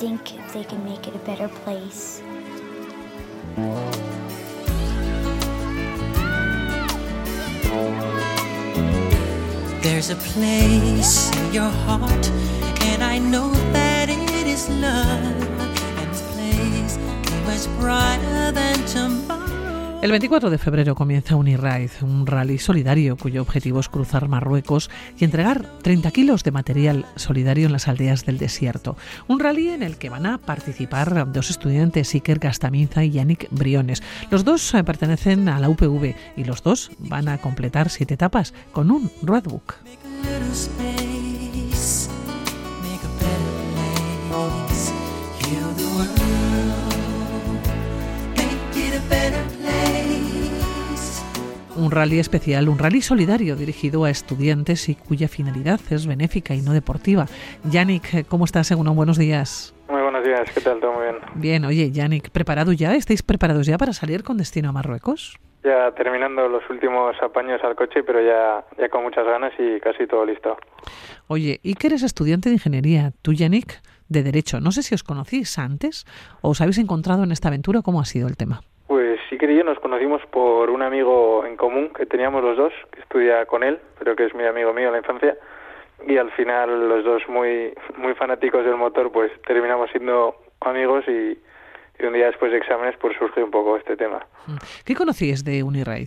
think they can make it a better place. There's a place in your heart, and I know that it is love, and this place is much brighter than tomorrow. El 24 de febrero comienza Uniride, un rally solidario cuyo objetivo es cruzar Marruecos y entregar 30 kilos de material solidario en las aldeas del desierto. Un rally en el que van a participar dos estudiantes, Iker Gastamiza y Yannick Briones. Los dos pertenecen a la UPV y los dos van a completar 7 etapas con un roadbook. Un rally especial, un rally solidario dirigido a estudiantes y cuya finalidad es benéfica y no deportiva. Yannick, ¿cómo estás? Buenos días. Muy buenos días, ¿qué tal? ¿Todo muy bien? Bien, oye, Yannick, ¿preparado ya? ¿Estáis preparados ya para salir con destino a Marruecos? Ya terminando los últimos apaños al coche, pero ya con muchas ganas y casi todo listo. Oye, Iker es estudiante de ingeniería, tú, Yannick, de Derecho. No sé si os conocís antes o os habéis encontrado en esta aventura. ¿Cómo ha sido el tema? Pues Iker y yo nos conocimos por un amigo en común que teníamos los dos, que estudia con él, pero que es muy amigo mío en la infancia, y al final los dos muy fanáticos del motor, pues terminamos siendo amigos y un día después de exámenes pues surge un poco este tema. ¿Qué conocíais de Uniride?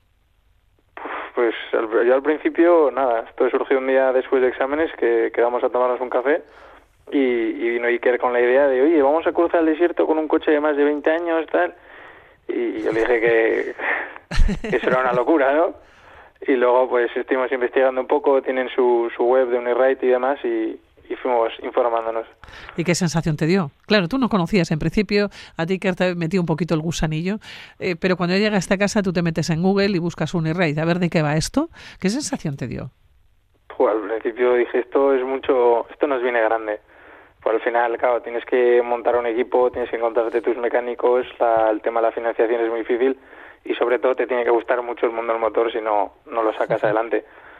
Pues yo al principio, nada, esto surgió un día después de exámenes que quedamos a tomarnos un café y vino Iker con la idea de, oye, vamos a cruzar el desierto con un coche de más de 20 años, tal. Y yo le dije que eso era una locura, ¿no? Y luego pues estuvimos investigando un poco, tienen su web de Uniride y demás y fuimos informándonos. ¿Y qué sensación te dio? Claro, tú no conocías en principio, a ti que te metió un poquito el gusanillo, pero cuando llegas a casa tú te metes en Google y buscas Uniride, a ver de qué va esto. ¿Qué sensación te dio? Pues al principio dije, esto nos viene grande. Pues al final, claro, tienes que montar un equipo, tienes que encontrarte tus mecánicos, el tema de la financiación es muy difícil y sobre todo te tiene que gustar mucho el mundo del motor, si no lo sacas adelante.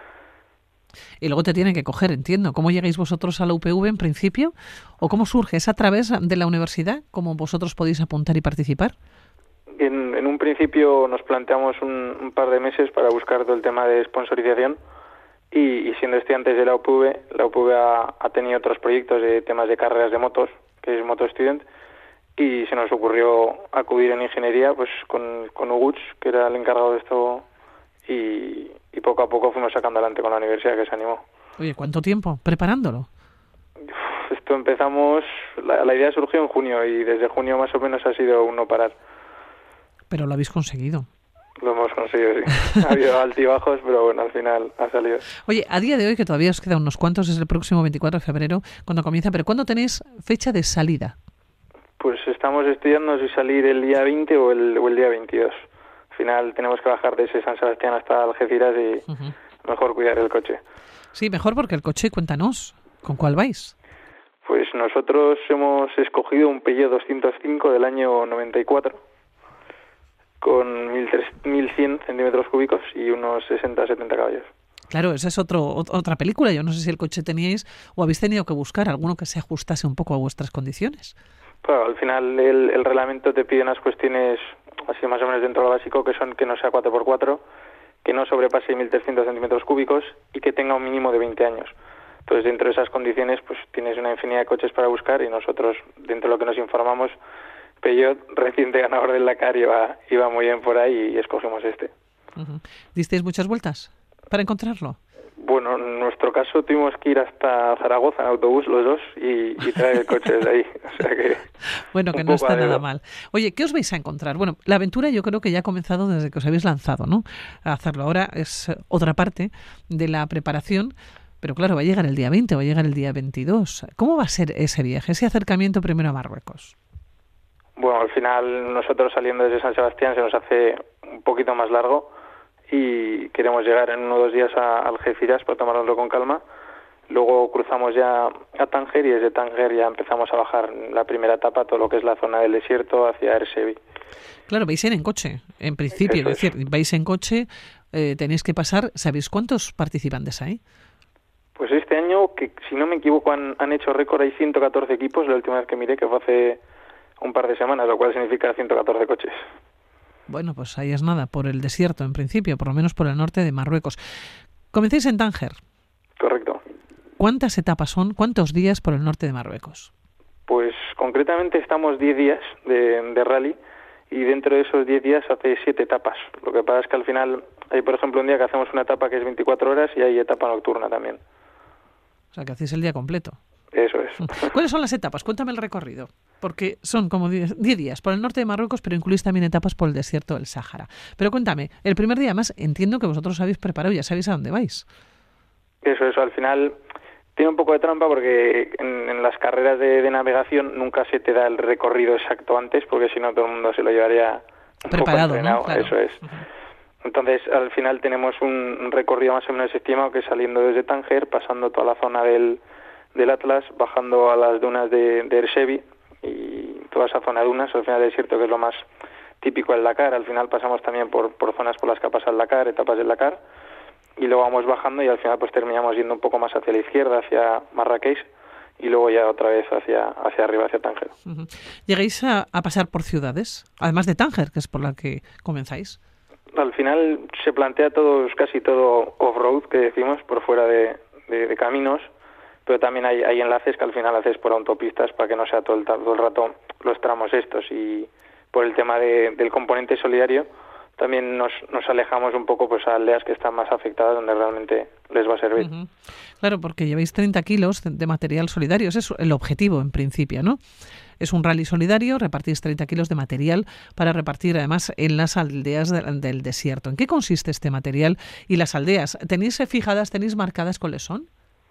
Y luego te tienen que coger, entiendo. ¿Cómo llegáis vosotros a la UPV en principio? ¿O cómo surge? ¿Es a través de la universidad? ¿Cómo vosotros podéis apuntar y participar? En un principio nos planteamos un par de meses para buscar todo el tema de sponsorización. Y siendo estudiantes de la UPV ha tenido otros proyectos de temas de carreras de motos, que es Moto Student, y se nos ocurrió acudir en ingeniería pues con Uguch, que era el encargado de esto, y poco a poco fuimos sacando adelante con la universidad, que se animó. Oye, ¿cuánto tiempo preparándolo? Esto empezamos, la idea surgió en junio y desde junio más o menos ha sido un no parar. Pero lo habéis conseguido. Lo hemos conseguido, sí. Ha habido altibajos, pero bueno, al final ha salido. Oye, a día de hoy, que todavía os quedan unos cuantos, es el próximo 24 de febrero cuando comienza, pero ¿cuándo tenéis fecha de salida? Pues estamos estudiando si salir el día 20 o el día 22. Al final tenemos que bajar desde San Sebastián hasta Algeciras y mejor cuidar el coche. Sí, mejor porque el coche, cuéntanos, ¿con cuál vais? Pues nosotros hemos escogido un Peugeot 205 del año 94. Con 1100 centímetros cúbicos y unos 60-70 caballos. Claro, esa es otra película. Yo no sé si el coche teníais o habéis tenido que buscar alguno que se ajustase un poco a vuestras condiciones. Claro, al final el reglamento te pide unas cuestiones así más o menos dentro de lo básico, que son que no sea 4x4, que no sobrepase 1300 centímetros cúbicos y que tenga un mínimo de 20 años. Entonces, dentro de esas condiciones, pues tienes una infinidad de coches para buscar y nosotros, dentro de lo que nos informamos, Peugeot, reciente ganador del Dakar, iba muy bien por ahí y escogimos este. ¿Disteis muchas vueltas para encontrarlo? Bueno, en nuestro caso tuvimos que ir hasta Zaragoza en autobús los dos y traer el coche desde ahí. O sea que bueno, que no está nada mal. Oye, ¿qué os vais a encontrar? Bueno, la aventura yo creo que ya ha comenzado desde que os habéis lanzado, ¿no? A hacerlo. Ahora es otra parte de la preparación, pero claro, va a llegar el día 20, va a llegar el día 22. ¿Cómo va a ser ese viaje, ese acercamiento primero a Marruecos? Bueno, al final nosotros saliendo desde San Sebastián se nos hace un poquito más largo y queremos llegar en 1 o 2 días a Algeciras para tomárnoslo con calma. Luego cruzamos ya a Tánger y desde Tánger ya empezamos a bajar la primera etapa, todo lo que es la zona del desierto hacia Ersevi. Claro, vais a ir en coche, en principio, es decir, vais en coche, tenéis que pasar, ¿sabéis cuántos participantes hay? Pues este año, que si no me equivoco han hecho récord, hay 114 equipos, la última vez que miré, que fue hace un par de semanas, lo cual significa 114 coches. Bueno, pues ahí es nada, por el desierto en principio, por lo menos por el norte de Marruecos. Comencéis en Tánger. Correcto. ¿Cuántas etapas son? ¿Cuántos días por el norte de Marruecos? Pues concretamente estamos 10 días de rally y dentro de esos 10 días hace 7 etapas. Lo que pasa es que al final hay, por ejemplo, un día que hacemos una etapa que es 24 horas y hay etapa nocturna también. O sea, que hacéis el día completo. Eso es. ¿Cuáles son las etapas? Cuéntame el recorrido. Porque son como 10 días por el norte de Marruecos, pero incluís también etapas por el desierto del Sáhara. Pero cuéntame, el primer día, además, entiendo que vosotros habéis preparado, ya sabéis a dónde vais. Eso. Al final tiene un poco de trampa porque en las carreras de navegación nunca se te da el recorrido exacto antes, porque si no todo el mundo se lo llevaría un preparado, poco entrenado. ¿no? Claro. Eso es. Entonces, al final tenemos un recorrido más o menos estimado que saliendo desde Tánger, pasando toda la zona del Atlas, bajando a las dunas de Erchevi y toda esa zona de dunas, al final del desierto, que es lo más típico del Dakar. Al final pasamos también por zonas por las que pasa el Dakar, etapas del Dakar, y luego vamos bajando y al final pues terminamos yendo un poco más hacia la izquierda, hacia Marrakech, y luego ya otra vez hacia arriba, hacia Tánger. Uh-huh. ¿Llegáis a pasar por ciudades, además de Tánger, que es por la que comenzáis? Al final se plantea casi todo off-road, que decimos, por fuera de caminos, pero también hay enlaces que al final haces por autopistas para que no sea todo el rato los tramos estos, y por el tema del componente solidario también nos alejamos un poco pues a aldeas que están más afectadas, donde realmente les va a servir. Uh-huh. Claro, porque lleváis 30 kilos de material solidario, ese es el objetivo en principio, ¿no? Es un rally solidario, repartís 30 kilos de material para repartir además en las aldeas del desierto. ¿En qué consiste este material y las aldeas? ¿Tenéis fijadas, tenéis marcadas cuáles son?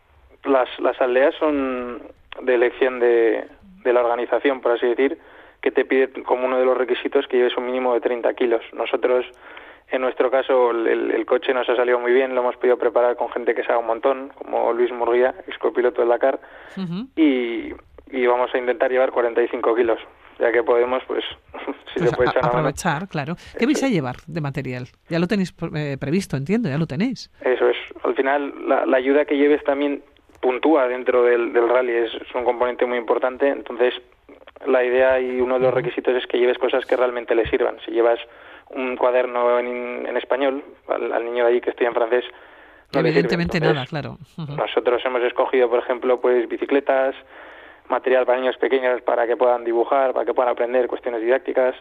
Las aldeas son de elección de la organización, por así decir, que te pide como uno de los requisitos que lleves un mínimo de 30 kilos. Nosotros, en nuestro caso, el coche nos ha salido muy bien, lo hemos podido preparar con gente que sabe un montón, como Luis Murguía, ex copiloto del Dakar, uh-huh. y vamos a intentar llevar 45 kilos, ya que podemos, pues, si pues se puede echar aprovechar, mano. Claro. ¿Qué vais a llevar de material? Ya lo tenéis previsto, entiendo, ya lo tenéis. Eso es. Al final, la ayuda que lleves también puntúa dentro del rally, es un componente muy importante. Entonces la idea y uno de los requisitos es que lleves cosas que realmente le sirvan. Si llevas un cuaderno en español, al niño de allí que estudia en francés, no evidentemente le sirve. Entonces, nada, claro. Uh-huh. Nosotros hemos escogido, por ejemplo, pues bicicletas, material para niños pequeños para que puedan dibujar, para que puedan aprender cuestiones didácticas,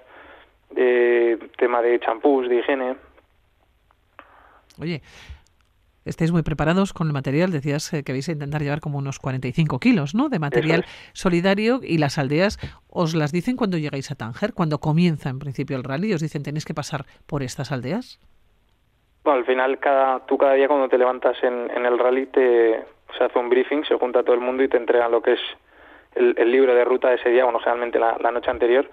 tema de champús, de higiene. Oye, estáis muy preparados con el material, decías que vais a intentar llevar como unos 45 kilos, ¿no?, de material solidario, y las aldeas os las dicen cuando llegáis a Tánger, cuando comienza en principio el rally, os dicen tenéis que pasar por estas aldeas. Bueno, al final cada día cuando te levantas en el rally se hace un briefing, se junta todo el mundo y te entregan lo que es el libro de ruta de ese día, bueno, generalmente la noche anterior,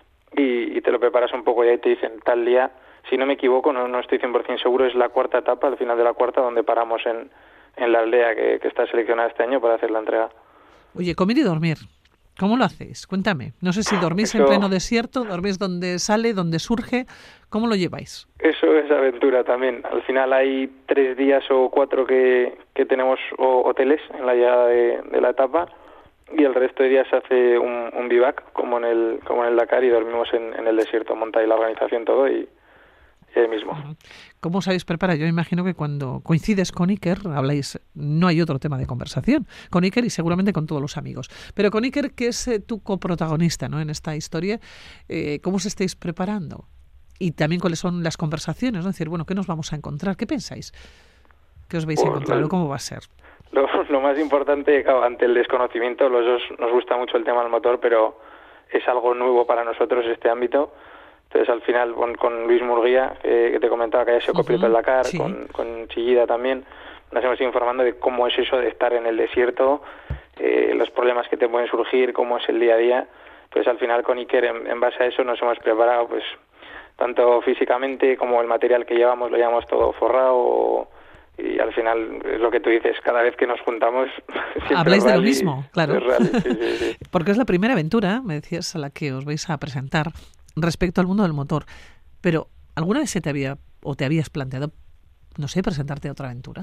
y te lo preparas un poco y ahí te dicen tal día. Si no me equivoco, no estoy 100% seguro, es la cuarta etapa, al final de la cuarta, donde paramos en la aldea que está seleccionada este año para hacer la entrega. Oye, comer y dormir, ¿cómo lo hacéis? Cuéntame. No sé si dormís en pleno desierto, dormís donde sale, donde surge, ¿cómo lo lleváis? Eso es aventura también. Al final hay 3 días o 4 que tenemos hoteles en la llegada de la etapa, y el resto de días se hace un bivac, como en el Dakar, y dormimos en el desierto. Monta ahí la organización todo y ahí mismo. ¿Cómo os habéis preparado? Yo imagino que cuando coincides con Iker, habláis, no hay otro tema de conversación, con Iker y seguramente con todos los amigos. Pero con Iker, que es tu coprotagonista, ¿no?, en esta historia, ¿cómo os estáis preparando? Y también cuáles son las conversaciones, ¿no? Es decir, bueno, ¿qué nos vamos a encontrar? ¿Qué pensáis? ¿Qué os vais a encontrar? ¿Cómo va a ser? Lo más importante, claro, ante el desconocimiento, los dos nos gusta mucho el tema del motor, pero es algo nuevo para nosotros este ámbito. Entonces, al final, con Luis Murguía, que te comentaba que haya sido copiloto del Dakar, sí, con Chillida también, nos hemos ido informando de cómo es eso de estar en el desierto, los problemas que te pueden surgir, cómo es el día a día. Entonces, al final, con Iker, en base a eso, nos hemos preparado, pues, tanto físicamente como el material que llevamos, lo llevamos todo forrado, y al final es lo que tú dices, cada vez que nos juntamos habláis de lo mismo, claro. Sí. Porque es la primera aventura, me decías, a la que os vais a presentar respecto al mundo del motor. Pero ¿alguna vez te habías planteado, no sé, presentarte a otra aventura?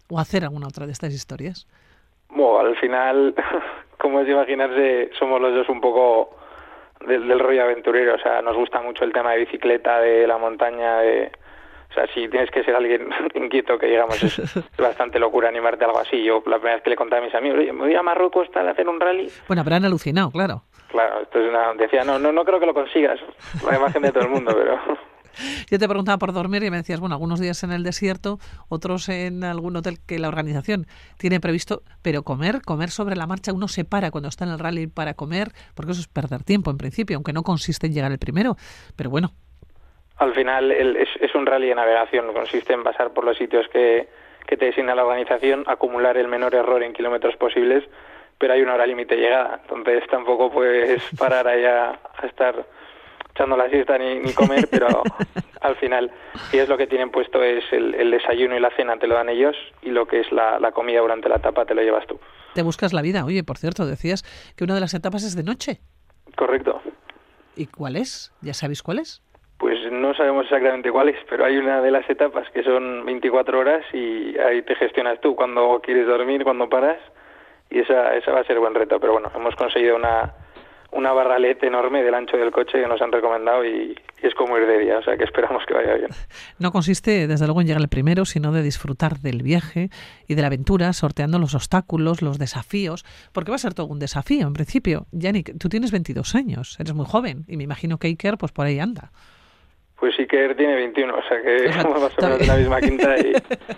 o hacer alguna otra de estas historias? Bueno, al final, como es de imaginarse, somos los dos un poco del rollo aventurero. O sea, nos gusta mucho el tema de bicicleta, de la montaña, o sea, si tienes que ser alguien inquieto, que digamos, es bastante locura animarte a algo así. Yo la primera vez que le contaba a mis amigos, oye, me voy a Marruecos para hacer un rally. Bueno, pero han alucinado, claro. Claro, esto es decía, no creo que lo consigas, la imagen de todo el mundo, pero... Yo te preguntaba por dormir y me decías, bueno, algunos días en el desierto, otros en algún hotel que la organización tiene previsto, pero comer sobre la marcha, uno se para cuando está en el rally para comer, porque eso es perder tiempo en principio, aunque no consiste en llegar el primero, pero bueno. Al final es un rally de navegación, consiste en pasar por los sitios que te designa la organización, acumular el menor error en kilómetros posibles, pero hay una hora límite de llegada, entonces tampoco puedes parar allá a estar echando la siesta ni comer, pero al final, y es lo que tienen puesto es el desayuno y la cena te lo dan ellos, y lo que es la comida durante la etapa te lo llevas tú. Te buscas la vida. Oye, por cierto, decías que una de las etapas es de noche. Correcto. ¿Y cuál es? ¿Ya sabéis cuál es? Pues no sabemos exactamente cuál es, pero hay una de las etapas que son 24 horas y ahí te gestionas tú cuando quieres dormir, cuando paras, y esa va a ser buen reto. Pero bueno, hemos conseguido una barralete enorme del ancho del coche que nos han recomendado y es como ir de día, o sea que esperamos que vaya bien. No consiste, desde luego, en llegar el primero, sino de disfrutar del viaje y de la aventura, sorteando los obstáculos, los desafíos, porque va a ser todo un desafío, en principio. Yannick, tú tienes 22 años, eres muy joven, y me imagino que Iker, pues por ahí anda. Pues Iker tiene 21, o sea que somos más o menos de la misma quinta y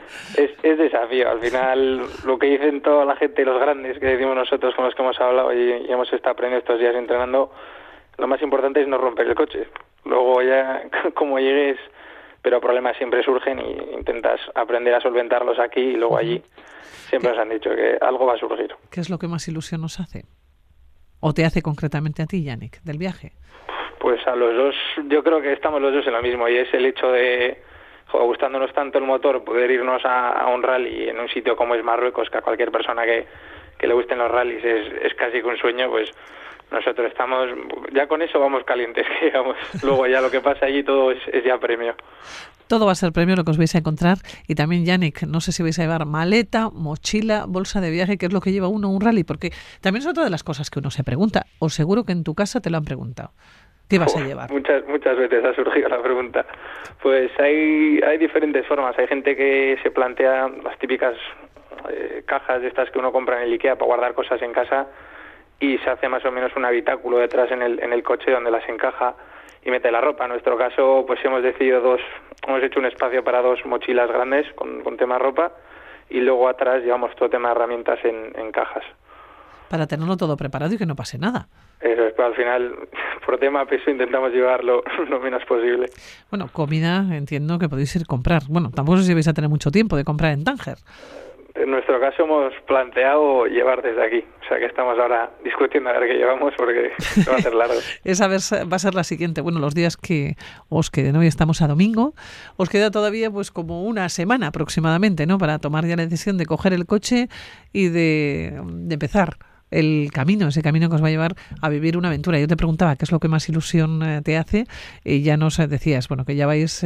es desafío. Al final, lo que dicen toda la gente, los grandes que decimos nosotros con los que hemos hablado y hemos estado aprendiendo estos días entrenando, lo más importante es no romper el coche. Luego ya, como llegues, pero problemas siempre surgen y intentas aprender a solventarlos aquí y luego allí. Siempre nos han dicho que algo va a surgir. ¿Qué es lo que más ilusión nos hace? ¿O te hace concretamente a ti, Yannick, del viaje? Pues a los dos, yo creo que estamos los dos en lo mismo y es el hecho de, gustándonos tanto el motor, poder irnos a un rally en un sitio como es Marruecos, que a cualquier persona que le gusten los rallies es casi que un sueño, pues nosotros estamos, ya con eso vamos calientes, digamos. Luego ya lo que pasa allí todo es ya premio. Todo va a ser premio lo que os vais a encontrar. Y también, Yannick, no sé si vais a llevar maleta, mochila, bolsa de viaje, que es lo que lleva uno a un rally, porque también es otra de las cosas que uno se pregunta. Os seguro que en tu casa te lo han preguntado. ¿Qué vas a llevar? Muchas veces ha surgido la pregunta. Pues hay diferentes formas. Hay gente que se plantea las típicas cajas de estas que uno compra en el IKEA para guardar cosas en casa y se hace más o menos un habitáculo detrás en el coche donde las encaja y mete la ropa. En nuestro caso, pues hemos hecho un espacio para 2 mochilas grandes con tema ropa y luego atrás llevamos todo tema de herramientas en cajas. Para tenerlo todo preparado y que no pase nada. Eso es, pero al final, por tema peso, intentamos llevarlo lo menos posible. Bueno, comida entiendo que podéis ir a comprar. Bueno, tampoco sé si vais a tener mucho tiempo de comprar en Tánger. En nuestro caso hemos planteado llevar desde aquí. O sea que estamos ahora discutiendo a ver qué llevamos porque va a ser largo. Esa va a ser la siguiente. Bueno, los días que os queden, hoy estamos a domingo, os queda todavía pues como una semana aproximadamente, ¿no? Para tomar ya la decisión de coger el coche y de empezar ese camino que os va a llevar a vivir una aventura. Yo te preguntaba qué es lo que más ilusión te hace y ya nos decías, bueno, que ya vais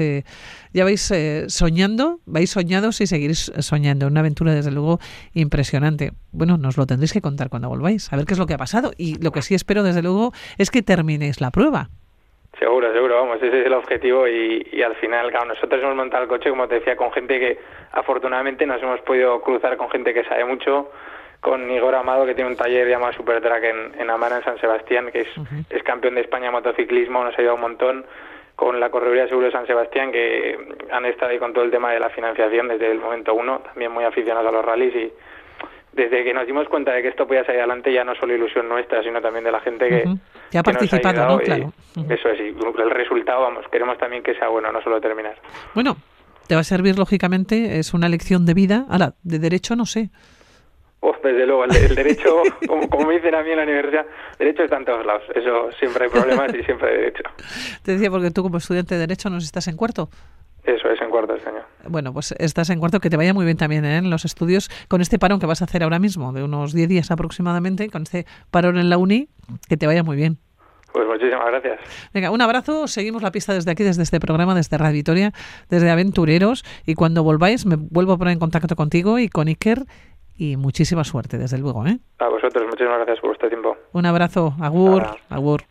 soñados y seguiréis soñando. Una aventura desde luego impresionante. Bueno, nos lo tendréis que contar cuando volváis, a ver qué es lo que ha pasado y lo que sí espero desde luego es que terminéis la prueba. Seguro, vamos, ese es el objetivo y al final, claro, nosotros hemos montado el coche, como te decía, con gente que afortunadamente nos hemos podido cruzar con gente que sabe mucho, con Igor Amado, que tiene un taller llamado Supertrack en Amara, en San Sebastián, que es campeón de España de motociclismo, nos ha ayudado un montón, con la Correduría de Seguros de San Sebastián, que han estado ahí con todo el tema de la financiación desde el momento 1, también muy aficionados a los rallies y desde que nos dimos cuenta de que esto podía salir adelante, ya no solo ilusión nuestra, sino también de la gente que ha participado, nos ha ayudado, ¿no? Claro. Eso es, y el resultado, vamos, queremos también que sea bueno, no solo terminar. Bueno, te va a servir, lógicamente, es una lección de vida. Ahora, de derecho no sé. Desde luego, el derecho, como me dicen a mí en la universidad, derecho está en todos lados. Eso siempre hay problemas y siempre hay derecho. Te decía, porque tú como estudiante de derecho no estás en cuarto. Eso es, en cuarto este año. Bueno, pues estás en cuarto, que te vaya muy bien también en los estudios, con este parón que vas a hacer ahora mismo, de unos 10 días aproximadamente, con este parón en la uni, que te vaya muy bien. Pues muchísimas gracias. Venga, un abrazo, seguimos la pista desde aquí, desde este programa, desde Radio Vitoria, desde Aventureros, y cuando volváis me vuelvo a poner en contacto contigo y con Iker, y muchísima suerte, desde luego, ¿eh? A vosotros, muchísimas gracias por vuestro tiempo. Un abrazo, agur, agur.